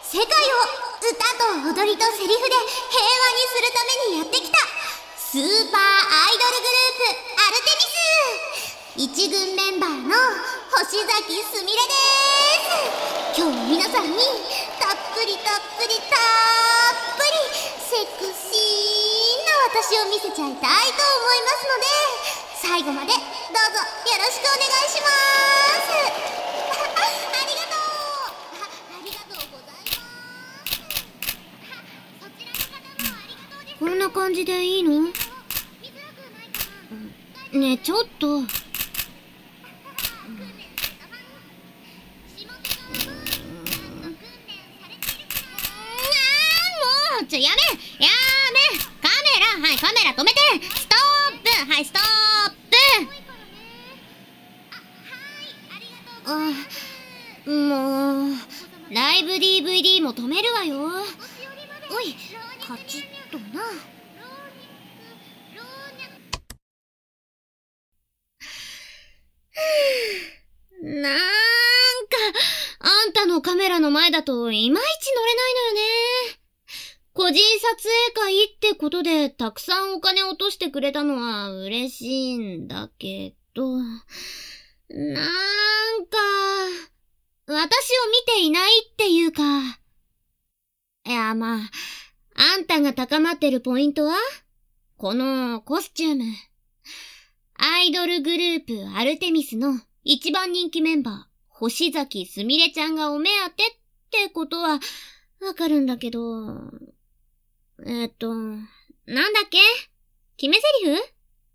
世界を歌と踊りとセリフで平和にするためにやってきたスーパーアイドルグループアルテミス一軍メンバーの星崎すみれです。今日は皆さんにたっぷりセクシーな私を見せちゃいたいと思いますので、最後までどうぞよろしくお願いしますありがとうございます。そちらの方もありがとうです。 こんな感じでいいの？ねえ、ちょっと。やめカメラ、カメラ止めて、ストップ、ストップ。もうライブ DVD も止めるわよ。おい、カチッとな。なんかあんたのカメラの前だといまいち乗れないのよね。個人撮影会ってことでたくさんお金落としてくれたのは嬉しいんだけど、なんか私を見ていないっていうか、いや、まああんたが高まってるポイントはこのコスチューム。アイドルグループアルテミスの一番人気メンバー星崎すみれちゃんがお目当てってことはわかるんだけど、なんだっけ？決め台詞？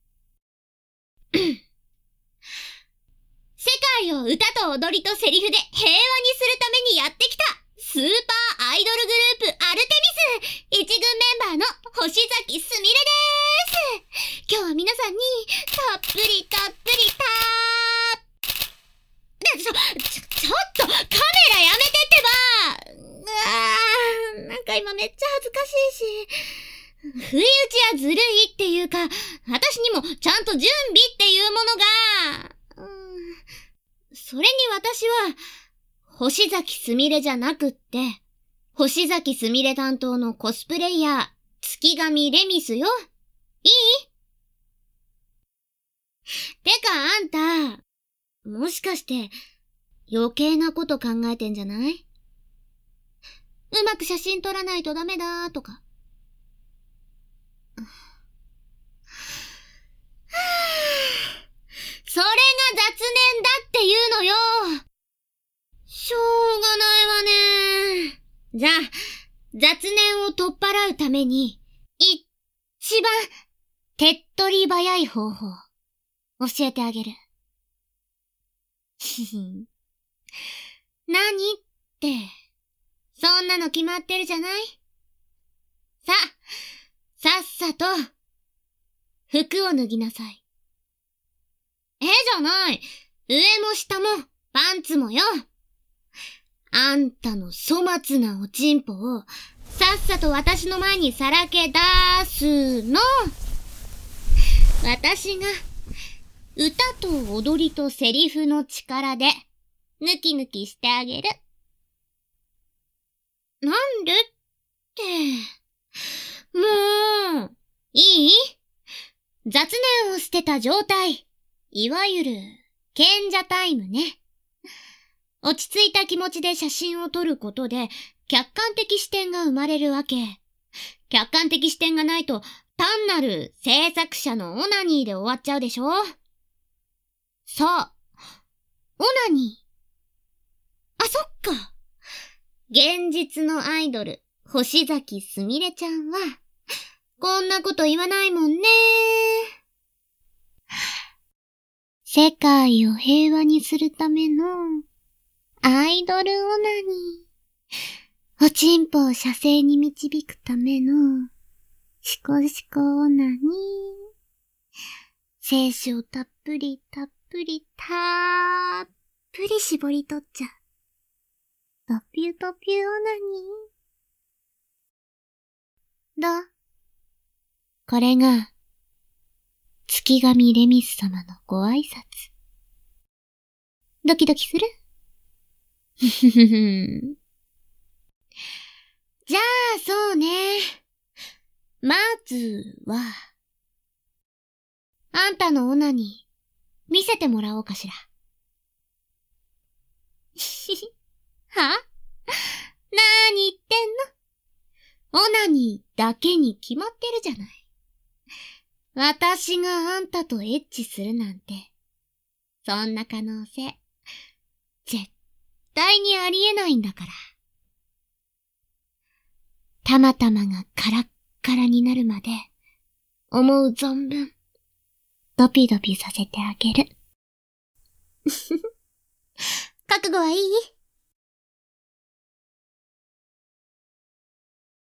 世界を歌と踊りとセリフで平和にするためにやってきたスーパーアイドルグループアルテミス一軍メンバーの星崎すみれです。今日は皆さんにたっぷりちょっとカメラやめてってば。なんか今めっちゃ恥ずかしいし、不意打ちはずるいっていうか、私にもちゃんと準備っていうものが、それに私は星崎すみれじゃなくって、星崎すみれ担当のコスプレイヤー月上レミスよ。いい？てかあんた、もしかして余計なこと考えてんじゃない？うまく写真撮らないとダメだとか。それが雑念だっていうのよ。しょうがないわね。じゃあ、雑念を取っ払うために、一番手っ取り早い方法、教えてあげる。何って、そんなの決まってるじゃない？さっさと、服を脱ぎなさい。じゃない。上も下も、パンツもよ。あんたの粗末なおちんぽを、さっさと私の前にさらけ出すの。私が、歌と踊りとセリフの力で、ぬきぬきしてあげる。なんでって。もう、いい？雑念を捨てた状態。いわゆる、賢者タイムね。落ち着いた気持ちで写真を撮ることで、客観的視点が生まれるわけ。客観的視点がないと、単なる制作者のオナニーで終わっちゃうでしょ？そう。オナニー。あ、そっか。現実のアイドル、星崎すみれちゃんは、こんなこと言わないもんね。世界を平和にするための、アイドルオナニー。おちんぽを射精に導くための、シコシコオナニー。精子をたっぷり絞り取っちゃう。トピュトピュオナニー。どう？これが、月上レミス様のご挨拶。ドキドキする？ふふふふ。 そうね。まずは、あんたのオナニー、見せてもらおうかしら。は？なーに言ってんの？オナニーだけに決まってるじゃない。私があんたとエッチするなんて、そんな可能性、絶対にありえないんだから。たまたまがカラッカラになるまで、思う存分、ドピドピさせてあげる。覚悟はいい？